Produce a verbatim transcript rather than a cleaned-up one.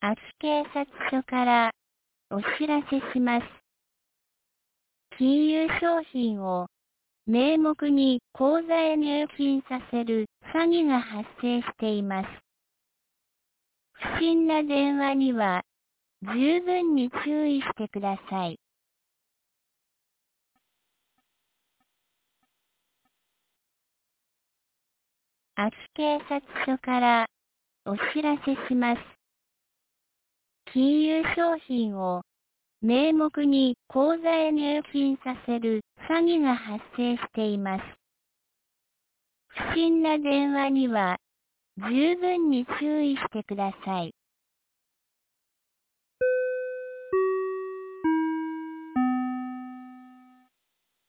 秋警察署からお知らせします。金融商品を名目に口座へ入金させる詐欺が発生しています。不審な電話には十分に注意してください。秋警察署からお知らせします。金融商品を名目に口座へ入金させる詐欺が発生しています。不審な電話には十分に注意してください。